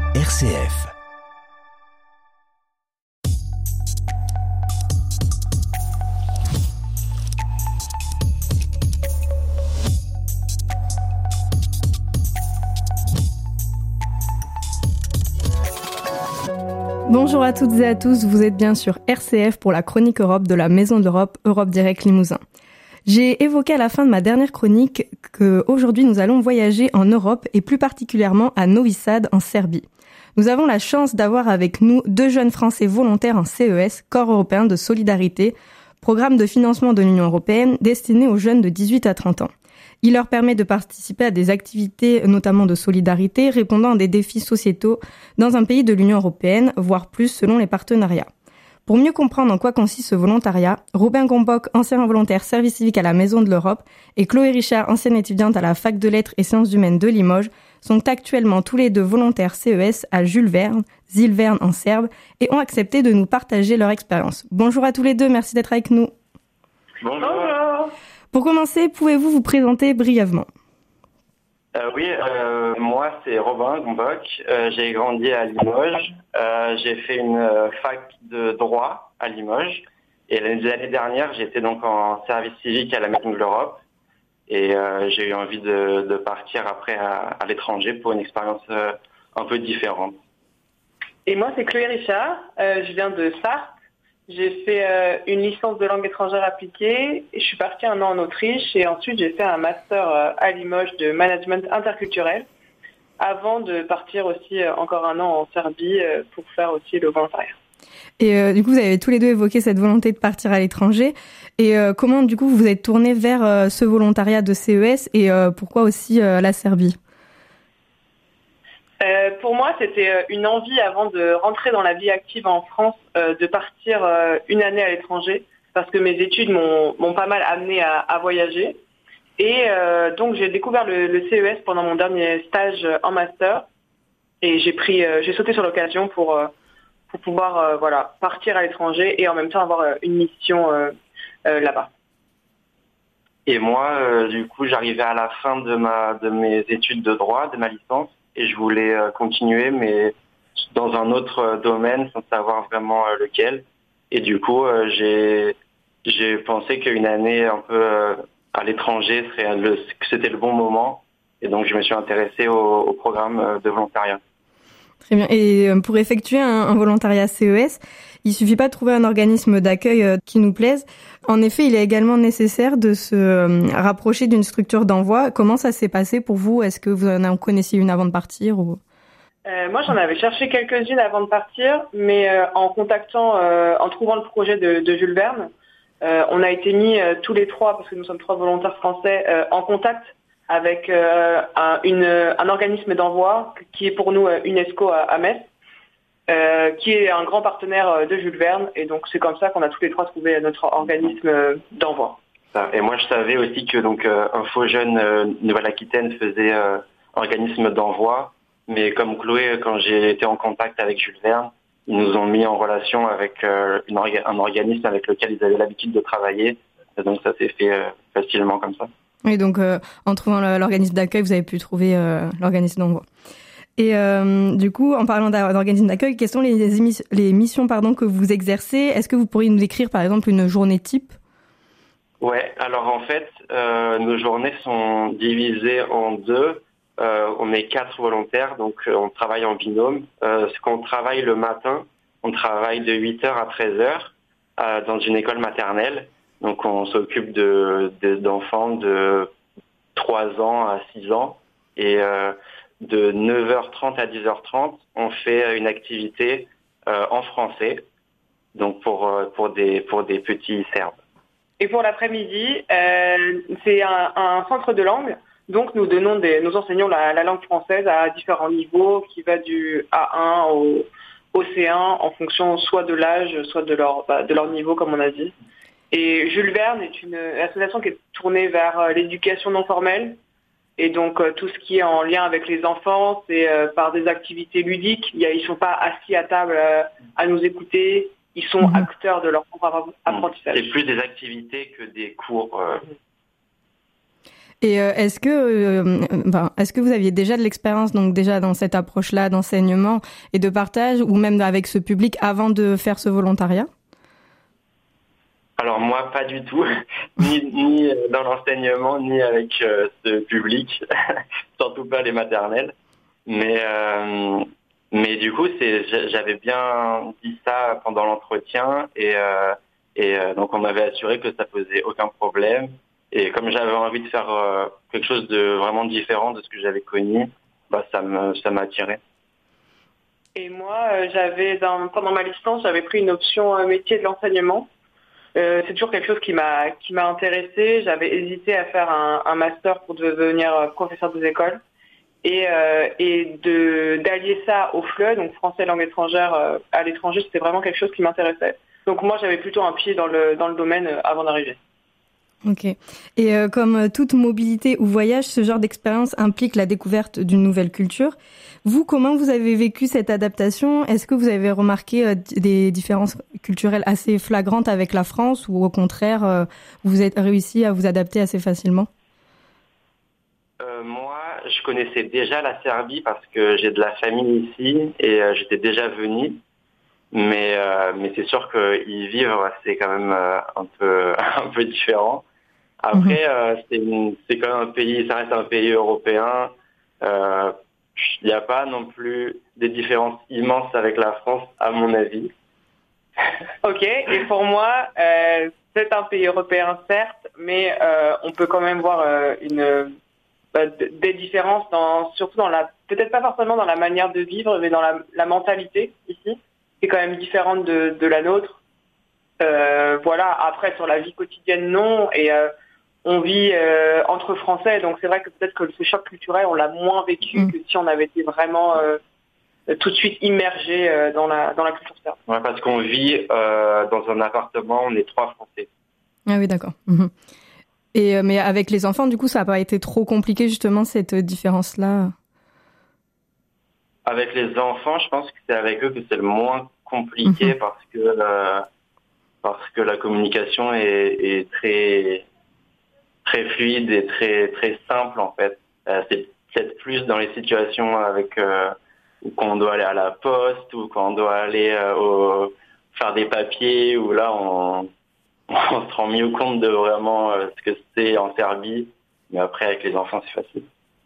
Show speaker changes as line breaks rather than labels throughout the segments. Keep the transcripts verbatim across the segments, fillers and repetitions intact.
R C F.
Bonjour à toutes et à tous, vous êtes bien sur R C F pour la chronique Europe de la Maison de l'Europe, Europe Direct Limousin. J'ai évoqué à la fin de ma dernière chronique qu'aujourd'hui nous allons voyager en Europe et plus particulièrement à Novi Sad en Serbie. Nous avons la chance d'avoir avec nous deux jeunes Français volontaires en C E S, Corps européen de solidarité, programme de financement de l'Union européenne destiné aux jeunes de dix-huit à trente ans. Il leur permet de participer à des activités, notamment de solidarité, répondant à des défis sociétaux dans un pays de l'Union européenne, voire plus selon les partenariats. Pour mieux comprendre en quoi consiste ce volontariat, Robin Gombock, ancien volontaire service civique à la Maison de l'Europe, et Chloé Richard, ancienne étudiante à la Fac de Lettres et Sciences Humaines de Limoges, sont actuellement tous les deux volontaires C E S à Jules Verne, Zilverne en serbe, et ont accepté de nous partager leur expérience. Bonjour à tous les deux, merci d'être avec nous.
Bonjour.
Pour commencer, pouvez-vous vous présenter brièvement ?
Euh, oui, euh, moi c'est Robin Gombock, euh, j'ai grandi à Limoges, euh, j'ai fait une euh, fac de droit à Limoges et l'année dernière j'étais donc en service civique à la Maison de l'Europe et euh, j'ai eu envie de, de partir après à, à l'étranger pour une expérience euh, un peu différente.
Et moi c'est Chloé Richard, euh, je viens de Sarthe. J'ai fait euh, une licence de langue étrangère appliquée, et je suis partie un an en Autriche et ensuite j'ai fait un master euh, à Limoges de management interculturel avant de partir aussi euh, encore un an en Serbie euh, pour faire aussi le volontariat.
Et euh, du coup, vous avez tous les deux évoqué cette volonté de partir à l'étranger. Et euh, comment, du coup, vous vous êtes tournés vers euh, ce volontariat de C E S et euh, pourquoi aussi euh, la Serbie ?
Euh, pour moi, c'était une envie avant de rentrer dans la vie active en France, euh, de partir euh, une année à l'étranger, parce que mes études m'ont, m'ont pas mal amené à, à voyager. Et euh, donc, j'ai découvert le, le C E S pendant mon dernier stage en master, et j'ai pris, euh, j'ai sauté sur l'occasion pour euh, pour pouvoir euh, voilà partir à l'étranger et en même temps avoir euh, une mission euh, euh, là-bas.
Et moi, euh, du coup, j'arrivais à la fin de ma de mes études de droit, de ma licence. Et je voulais euh, continuer, mais dans un autre euh, domaine, sans savoir vraiment euh, lequel. Et du coup, euh, j'ai j'ai pensé qu'une année un peu euh, à l'étranger serait le, que c'était le bon moment. Et donc, je me suis intéressé au, au programme euh, de volontariat.
Très bien. Et euh, pour effectuer un, un volontariat C E S, il suffit pas de trouver un organisme d'accueil euh, qui nous plaise. En effet, il est également nécessaire de se euh, rapprocher d'une structure d'envoi. Comment ça s'est passé pour vous ? Est-ce que vous en connaissiez une avant de partir ou...
euh, Moi, j'en avais cherché quelques-unes avant de partir, mais euh, en contactant, euh, en trouvant le projet de, de Jules Verne, euh, on a été mis euh, tous les trois, parce que nous sommes trois volontaires français, euh, en contact avec euh, un, une, un organisme d'envoi qui est pour nous euh, UNESCO à, à Metz. Euh, qui est un grand partenaire de Jules Verne, et donc c'est comme ça qu'on a tous les trois trouvé notre organisme d'envoi.
Et moi je savais aussi que donc euh, Info Jeune euh, Nouvelle-Aquitaine faisait euh, organisme d'envoi, mais comme Chloé, quand j'ai été en contact avec Jules Verne, ils nous ont mis en relation avec euh, une orga- un organisme avec lequel ils avaient l'habitude de travailler, et donc ça s'est fait euh, facilement comme ça.
Oui, donc euh, en trouvant l'organisme d'accueil, vous avez pu trouver euh, l'organisme d'envoi. Et euh, du coup, en parlant d'organisme d'accueil, quelles sont les, émis- les missions pardon, que vous exercez ? Est-ce que vous pourriez nous décrire, par exemple, une journée type ?
Ouais, alors en fait, euh, nos journées sont divisées en deux. Euh, on est quatre volontaires, donc euh, on travaille en binôme. Euh, ce qu'on travaille le matin, on travaille de huit heures à treize heures euh, dans une école maternelle. Donc on s'occupe de, de, d'enfants de trois ans à six ans. Et... Euh, de neuf heures trente à dix heures trente, on fait une activité euh, en français, donc pour euh, pour des pour des petits Serbes.
Et pour l'après-midi, euh, c'est un, un centre de langue, donc nous donnons des, nous enseignons la, la langue française à différents niveaux, qui va du A un au, au C un, en fonction soit de l'âge, soit de leur bah, de leur niveau, comme on a dit. Et Jules Verne est une association qui est tournée vers l'éducation non formelle. Et donc, euh, tout ce qui est en lien avec les enfants, c'est euh, par des activités ludiques. Il y a, ils ne sont pas assis à table euh, à nous écouter. Ils sont mmh. acteurs de leur propre apprentissage.
C'est plus des activités que des cours. Euh...
Et euh, est-ce que, euh, ben, est-ce que vous aviez déjà de l'expérience, donc déjà dans cette approche-là d'enseignement et de partage, ou même avec ce public avant de faire ce volontariat?
Alors moi, pas du tout, ni, ni dans l'enseignement, ni avec euh, ce public, surtout pas les maternelles. Mais euh, mais du coup, c'est j'avais bien dit ça pendant l'entretien et euh, et euh, donc on m'avait assuré que ça posait aucun problème. Et comme j'avais envie de faire euh, quelque chose de vraiment différent de ce que j'avais connu, bah ça me ça m'a attiré.
Et moi, euh, j'avais dans, pendant ma licence, j'avais pris une option euh, métier de l'enseignement. Euh, c'est toujours quelque chose qui m'a qui m'a intéressée. J'avais hésité à faire un, un master pour devenir professeur des écoles et euh, et de d'allier ça au F L E, donc français langue étrangère euh, à l'étranger, c'était vraiment quelque chose qui m'intéressait. Donc moi, j'avais plutôt un pied dans le dans le domaine euh, avant d'arriver.
Ok. Et euh, comme toute mobilité ou voyage, ce genre d'expérience implique la découverte d'une nouvelle culture. Vous, comment vous avez vécu cette adaptation? Est-ce que vous avez remarqué euh, des différences culturelles assez flagrantes avec la France ou au contraire, euh, vous êtes réussi à vous adapter assez facilement?
euh, Moi, je connaissais déjà la Serbie parce que j'ai de la famille ici et euh, j'étais déjà venu. Mais euh, mais c'est sûr que y vivre, c'est quand même euh, un peu un peu différent. Après, euh, c'est une, c'est quand même un pays, ça reste un pays européen. Euh, il n'y a pas non plus des différences immenses avec la France, à mon avis.
Ok. Et pour moi, euh, c'est un pays européen certes, mais euh, on peut quand même voir euh, une bah, des différences dans surtout dans la peut-être pas forcément dans la manière de vivre, mais dans la, la mentalité ici. C'est quand même différente de, de la nôtre. Euh, voilà. Après, sur la vie quotidienne, non. Et euh, on vit euh, entre Français, donc c'est vrai que peut-être que ce choc culturel, on l'a moins vécu mmh. que si on avait été vraiment euh, tout de suite immergé euh, dans la dans la culture serbe.
Ouais, parce qu'on vit euh, dans un appartement, on est trois Français.
Ah oui, d'accord. Mmh. Et euh, mais avec les enfants, du coup, ça n'a pas été trop compliqué justement cette différence-là?
Avec les enfants, je pense que c'est avec eux que c'est le moins compliqué mmh. parce que euh, parce que la communication est, est très très fluide et très très simple en fait. Euh, c'est peut-être plus dans les situations avec euh, quand on doit aller à la poste ou quand on doit aller euh, au, faire des papiers où là on, on se rend mieux compte de vraiment euh, ce que c'est en Serbie. Mais après avec les enfants c'est facile.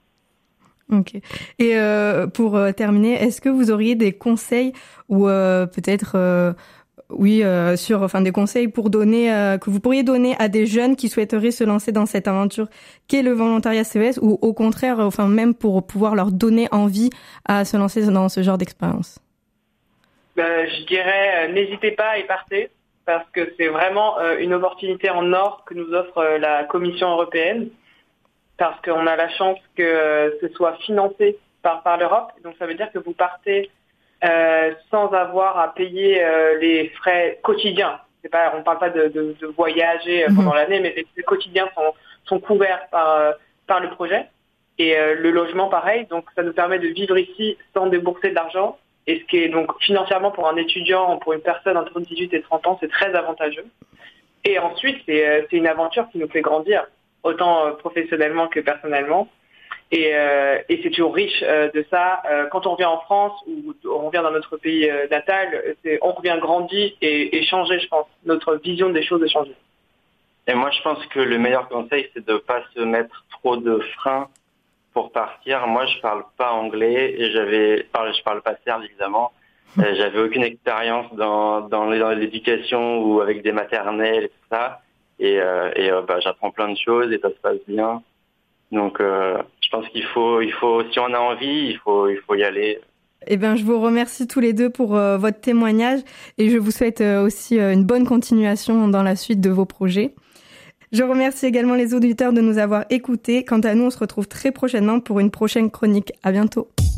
Ok. Et euh, pour euh, terminer, est-ce que vous auriez des conseils ou euh, peut-être euh, oui euh, sur enfin des conseils pour donner euh, que vous pourriez donner à des jeunes qui souhaiteraient se lancer dans cette aventure qu'est le volontariat C E S ou au contraire enfin même pour pouvoir leur donner envie à se lancer dans ce genre d'expérience?
Ben, je dirais euh, n'hésitez pas et partez parce que c'est vraiment euh, une opportunité en or que nous offre euh, la Commission européenne. Parce qu'on a la chance que euh, ce soit financé par, par l'Europe. Donc ça veut dire que vous partez euh, sans avoir à payer euh, les frais quotidiens. C'est pas, on ne parle pas de, de, de voyager pendant mmh. l'année, mais les frais quotidiens sont, sont couverts par, euh, par le projet. Et euh, le logement, pareil. Donc ça nous permet de vivre ici sans débourser de l'argent. Et ce qui est donc financièrement pour un étudiant ou pour une personne entre dix-huit et trente ans, c'est très avantageux. Et ensuite, c'est, c'est une aventure qui nous fait grandir, autant professionnellement que personnellement. Et, euh, et c'est toujours riche euh, de ça. Euh, quand on revient en France ou on revient dans notre pays euh, natal, c'est, on revient grandi et, et changer, je pense. Notre vision des choses est changée.
Et moi, je pense que le meilleur conseil, c'est de ne pas se mettre trop de freins pour partir. Moi, je parle pas anglais et j'avais, je parle pas serbe, évidemment. Euh, j'avais aucune expérience dans, dans l'éducation ou avec des maternelles et tout ça. Et, euh, et euh, bah, j'apprends plein de choses et ça se passe bien. Donc, euh, je pense qu'il faut, il faut, si on a envie, il faut, il faut y aller.
Eh bien, je vous remercie tous les deux pour euh, votre témoignage et je vous souhaite euh, aussi euh, une bonne continuation dans la suite de vos projets. Je remercie également les auditeurs de nous avoir écoutés. Quant à nous, on se retrouve très prochainement pour une prochaine chronique. À bientôt.